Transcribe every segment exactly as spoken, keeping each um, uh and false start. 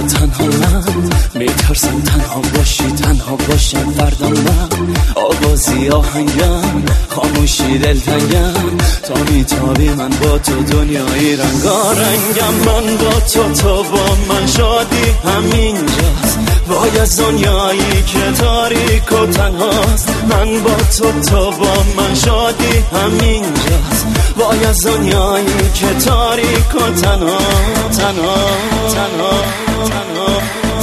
تنها من میترسم تنها باشی، تنها باشم فردم من. آوازی آهنگم، خاموشی دلتنگم، تا میتابی من با تو دنیایی رنگارنگم. من با تو، تو با من، شادی همینجاست. وای از دنیایی که تاریک و تنهاست. من با تو، تو با من، شادی همینجاست. وای از دنیایی که تاریک و تنها تنها تنها تنها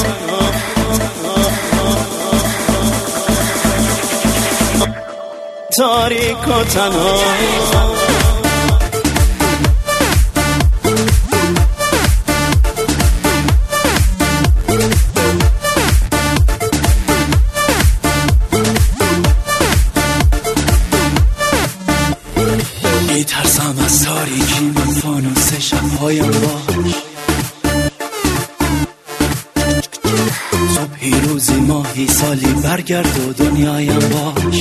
تاریک و تنها. میترسم از تاریکی، من فانوس شبهایم باش. صبحی روزی ماهی سالی برگرد و دنیایم باش.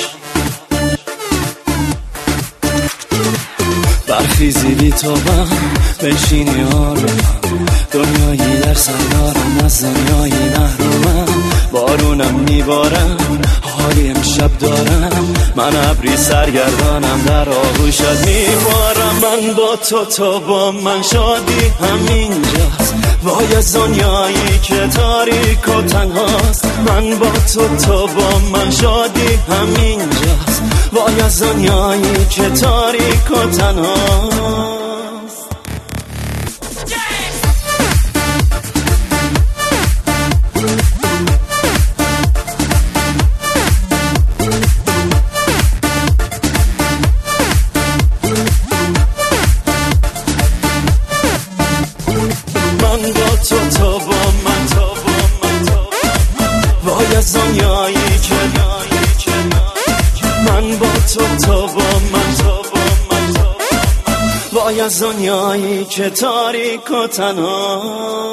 برخیزی بی تو من بنشینی آرومم، دنیایی در سردارم، از دنیایی محرومم. بارونم میبارم، حالی امشب دارم، من ابری سرگردانم، در آغوشت میبارم. من با تو، تو با من، شادی همینجاست. وای از دنیایی که تاریک و تنهاست. من با تو، تو با من، شادی همینجاست. وای از دنیایی که تاریک و تنهاست. من با تو، تو با من، تو با من، تو وای از دنیایی که من با تو، تو با من، تو با من، تو وای از دنیایی که تاریک و تنها.